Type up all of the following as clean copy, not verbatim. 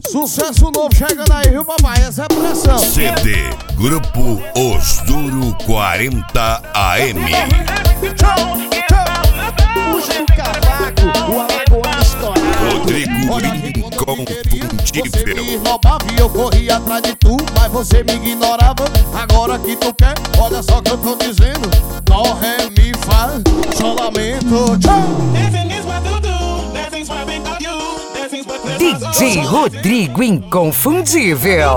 Sucesso novo chegando aí, viu, papai? Essa é a pressão. CD Grupo Os Duro 40 AM. Puxa do cavaco, o alagoano estourado. Rodrigo Inconfundível. Você me roubava e eu corria atrás de tu, mas você me ignorava. Agora que tu quer, olha só que eu tô dizendo. Dó, ré, mi, fá, sol, lamento. DJ Rodrigo Inconfundível.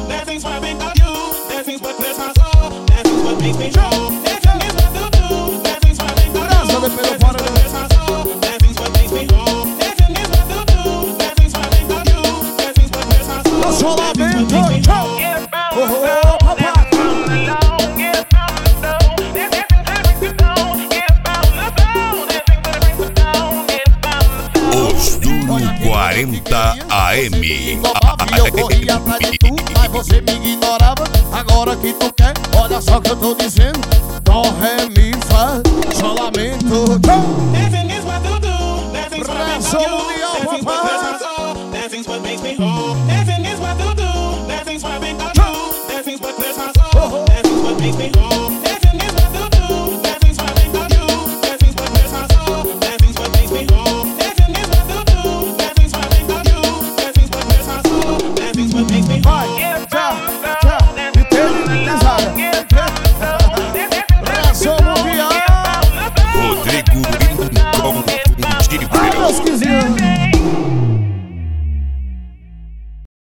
Sol, lamento. Os Duro 40 AM. Eu corria atrás de tu, mas você me ignorava. Agora que tu quer, olha só que eu tô dizendo. Dó, ré, mi, fá, sol, lamento. Pressão mundial, papai. Dancing's what makes me